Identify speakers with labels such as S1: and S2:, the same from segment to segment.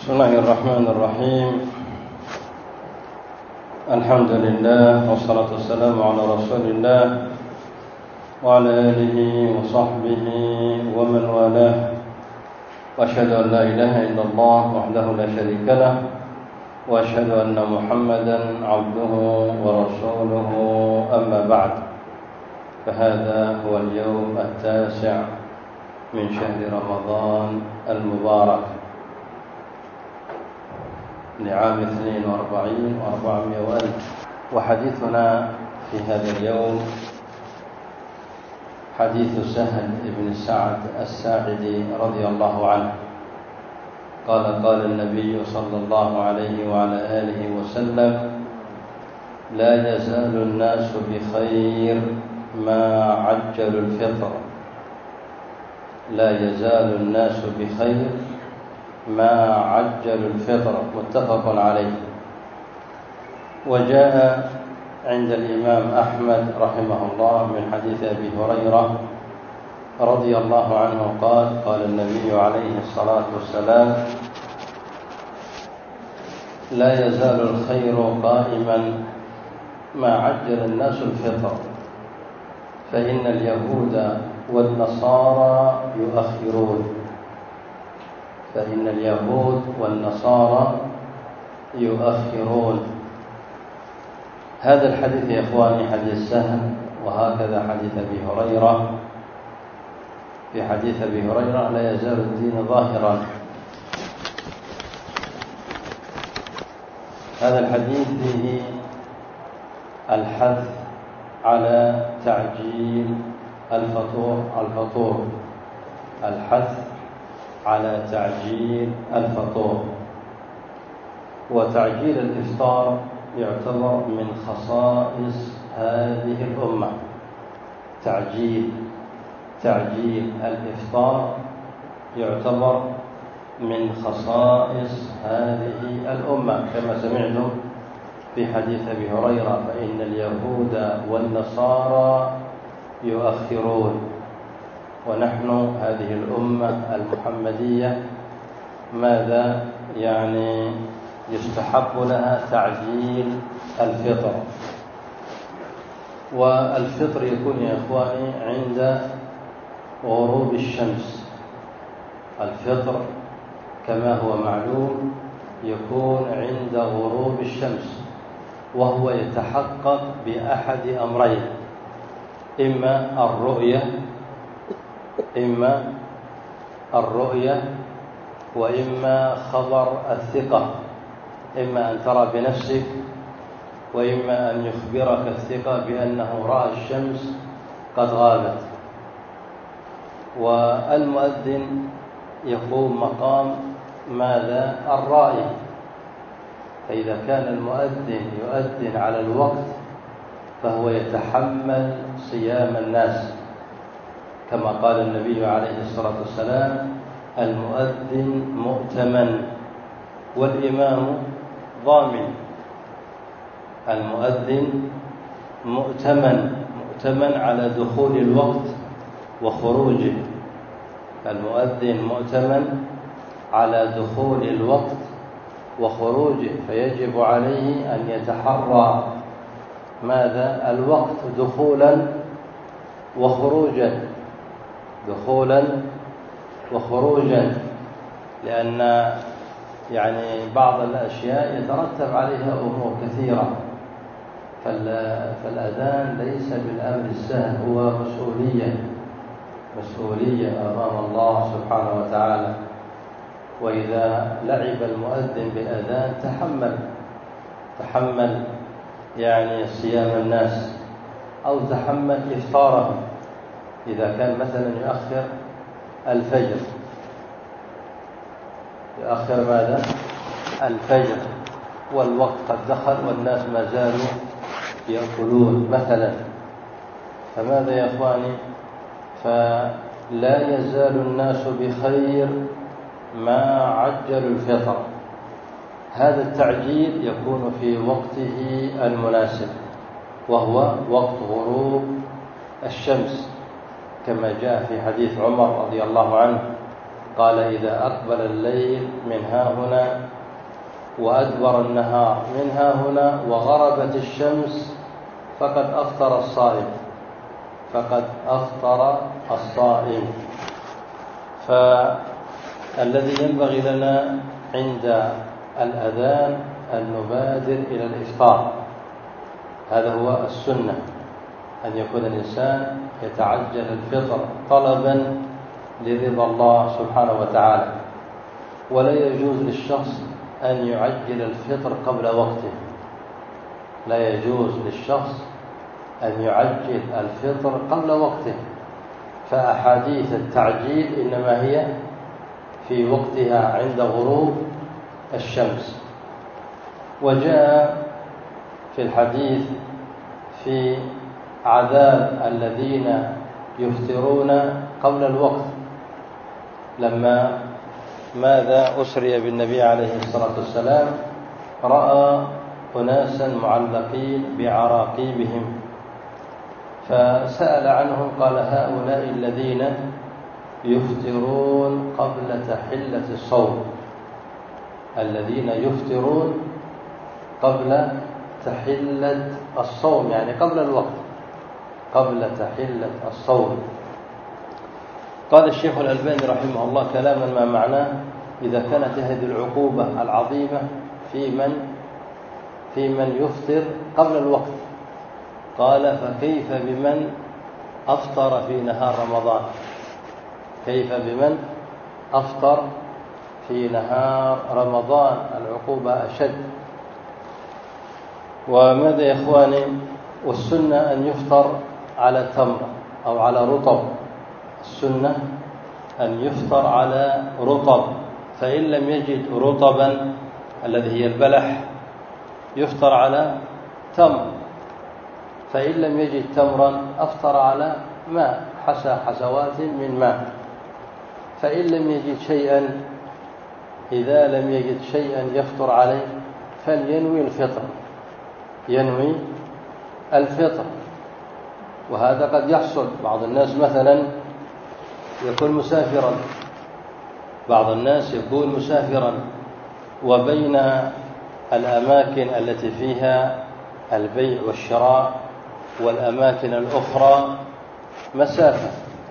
S1: بسم الله الرحمن الرحيم. الحمد لله والصلاة والسلام على رسول الله وعلى آله وصحبه ومن والاه، وأشهد أن لا إله إلا الله وحده لا شريك له، وأشهد أن محمدا عبده ورسوله. أما بعد، فهذا هو اليوم 9 من شهر رمضان المبارك لعام 42 و400 وألف. وحديثنا في هذا اليوم حديث سهل بن سعد الساعدي رضي الله عنه قال: قال النبي صلى الله عليه وعلى آله وسلم: لا يزال الناس بخير ما عجلوا الفطر. لا يزال الناس بخير ما عجلوا الفطر. متفق عليه. وجاء عند الإمام أحمد رحمه الله من حديث أبي هريرة رضي الله عنه قال: قال النبي عليه الصلاة والسلام: لا يزال الخير قائما ما عجل الناس الفطر، فإن اليهود والنصارى يؤخرون. فإن اليهود والنصارى يؤخرون. هذا الحديث يا إخواني حديث سهل، وهكذا حديث أبي هريرة. في حديث أبي هريرة: لا يزال الدين ظاهرا. هذا الحديث فيه الحث على تعجيل الفطور. الحث على تعجيل الفطور. وتعجيل الإفطار يعتبر من خصائص هذه الأمة. تعجيل الإفطار يعتبر من خصائص هذه الأمة، كما سمعتم في حديث أبي هريرة: فإن اليهود والنصارى يؤخرون. ونحن هذه الأمة المحمدية ماذا يعني يستحب لها تعجيل الفطر. والفطر يكون يا إخواني عند غروب الشمس. الفطر كما هو معلوم يكون عند غروب الشمس، وهو يتحقق بأحد أمرين: إما الرؤية وإما خبر الثقة. إما أن ترى بنفسك، وإما أن يخبرك الثقة بأنه رأى الشمس قد غابت. والمؤذن يقوم مقام ماذا؟ الرائي. فإذا كان المؤذن يؤذن على الوقت فهو يتحمل صيام الناس، كما قال النبي عليه الصلاة والسلام: المؤذن مؤتمن والإمام ضامن. المؤذن مؤتمن على دخول الوقت وخروجه. المؤذن مؤتمن على دخول الوقت وخروجه، فيجب عليه أن يتحرى ماذا؟ الوقت دخولا وخروجا، لأن يعني بعض الأشياء يترتب عليها أمور كثيرة. فالأذان ليس بالأمر السهل، هو مسؤولية أمام الله سبحانه وتعالى. وإذا لعب المؤذن بالأذان تحمل يعني صيام الناس، أو تحمل إفطارهم. إذا كان مثلا يؤخر الفجر، ماذا؟ الفجر، والوقت قد دخل والناس ما زالوا يأكلون مثلا، فماذا يا إخواني؟ فلا يزال الناس بخير ما عجلوا الفطر. هذا التعجيل يكون في وقته المناسب، وهو وقت غروب الشمس، كما جاء في حديث عمر رضي الله عنه قال إذا أقبل الليل من ها هنا وأدبر النهار من ها هنا وغربت الشمس فقد أفطر الصائم، فقد أفطر الصائم. فالذي ينبغي لنا عند الأذان أن نبادر إلى الإفطار، هذا هو السنة، أن يكون الإنسان يتعجل الفطر طلبا لرضا الله سبحانه وتعالى. ولا يجوز للشخص أن يعجل الفطر قبل وقته، لا يجوز للشخص أن يعجل الفطر قبل وقته، فأحاديث التعجيل إنما هي في وقتها عند غروب الشمس. وجاء في الحديث في عذاب الذين يفطرون قبل الوقت، لما ماذا أسري بالنبي عليه الصلاة والسلام رأى أناسا معلقين بعراقيبهم فسأل عنهم، قال هؤلاء الذين يفطرون قبل تحلة الصوم، الذين يفطرون قبل تحلة الصوم، يعني قبل الوقت، قبل تحلة الصوم. قال الشيخ الألباني رحمه الله كلاما ما معناه: إذا كانت هذه العقوبة العظيمة في من يفطر قبل الوقت، قال فكيف بمن أفطر في نهار رمضان؟ كيف بمن أفطر في نهار رمضان؟ العقوبة أشد. وماذا يا إخواني؟ والسنة أن يفطر على تمر أو على رطب، السنة أن يفطر على رطب، فإن لم يجد رطبا الذي هي البلح يفطر على تمر، فإن لم يجد تمرا أفطر على ماء، حسى حسوات من ماء، فإن لم يجد شيئا، إذا لم يجد شيئا يفطر عليه فلينوي الفطر، ينوي الفطر. وهذا قد يحصل، بعض الناس مثلا يكون مسافرا، بعض الناس يكون مسافرا وبين الأماكن التي فيها البيع والشراء والأماكن الأخرى مسافة،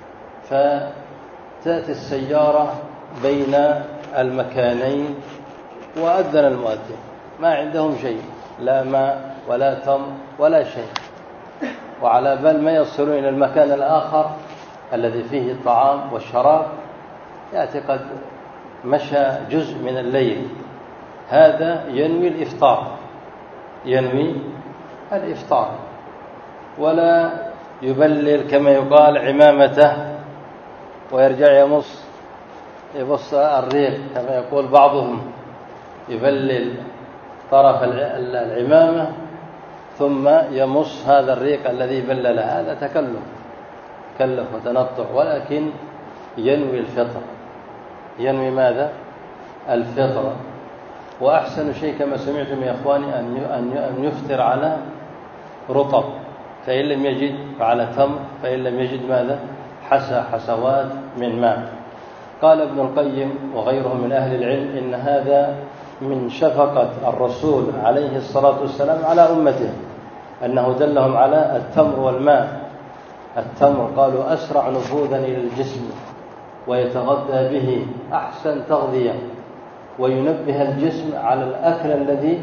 S1: فتأتي السيارة بين المكانين وأذن المؤذن، ما عندهم شيء، لا ماء ولا تمر ولا شيء، وعلى بال ما يصلون إلى المكان الآخر الذي فيه الطعام والشراب يأتي قد مشى جزء من الليل، هذا ينوي الإفطار، ينوي الإفطار، ولا يبلل كما يقال عمامته ويرجع يبص الريق كما يقول بعضهم، يبلل طرف العمامة ثم يمص هذا الريق الذي بلله، هذا تكلف وتنطع، ولكن ينوي الفطر، ينوي ماذا؟ الفطر. وأحسن شيء كما سمعتم يا إخواني أن يفطر على رطب، فإن لم يجد فعلى تمر، فإن لم يجد ماذا؟ حسى حسوات من ماء. قال ابن القيم وغيره من أهل العلم إن هذا من شفقة الرسول عليه الصلاة والسلام على أمته، أنه دلهم على التمر والماء. التمر قالوا أسرع نفوذا إلى الجسم ويتغذى به أحسن تغذية، وينبه الجسم على الأكل الذي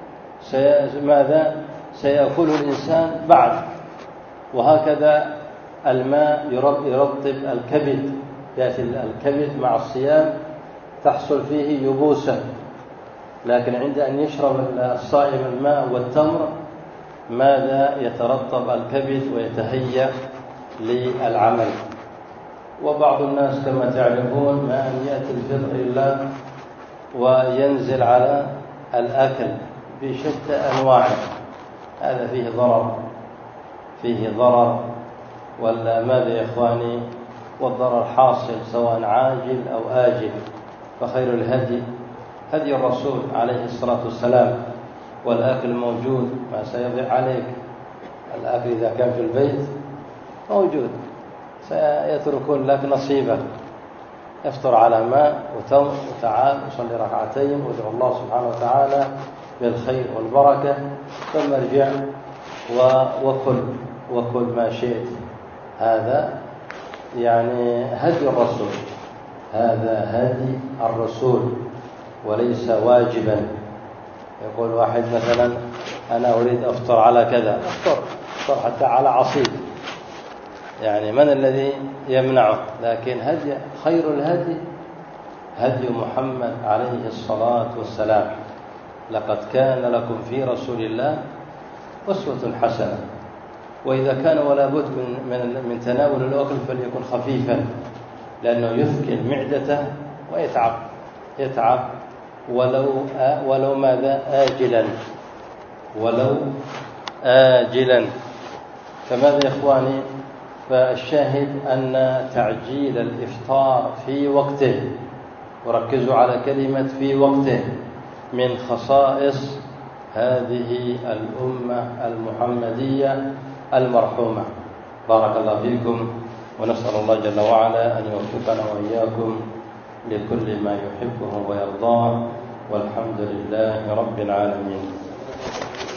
S1: سيأكله الإنسان بعد. وهكذا الماء يرطب الكبد، يأتي الكبد مع الصيام تحصل فيه يبوسة، لكن عند أن يشرب الصائم الماء والتمر ماذا؟ يترطب الكبد ويتهيأ للعمل. وبعض الناس كما تعرفون ما أن يأتي الفطر إلا وينزل على الأكل بشتى أنواعه، هذا فيه ضرر ولا ماذا يا إخواني؟ والضرر حاصل سواء عاجل أو آجل، فخير الهدي هدي الرسول عليه الصلاة والسلام، والأكل موجود، ما سيضيع عليك الأكل إذا كان في البيت موجود، سيتركون لك نصيبك. افطر على ماء وتمر وتعال وصلي ركعتين وادعو الله سبحانه وتعالى بالخير والبركة، ثم ارجع وكل ما شئت. هذا يعني هدي الرسول، هذا هدي الرسول وليس واجبا. يقول واحد مثلا أنا أريد أفطر على كذا، أفطر حتى على عصير، يعني من الذي يمنعه؟ لكن خير الهدي هدي محمد عليه الصلاة والسلام. لقد كان لكم في رسول الله أسوة حسنة. وإذا كان ولا بد من تناول الأكل فليكن خفيفا، لأنه يثقل معدته ويتعب ولو ماذا آجلا. فماذا يا إخواني؟ فالشاهد أن تعجيل الإفطار في وقته، وركزوا على كلمة في وقته، من خصائص هذه الأمة المحمدية المرحومة. بارك الله فيكم، ونسأل الله جل وعلا أن يوفقنا وإياكم لكل ما يحبه ويرضاه، والحمد لله رب العالمين.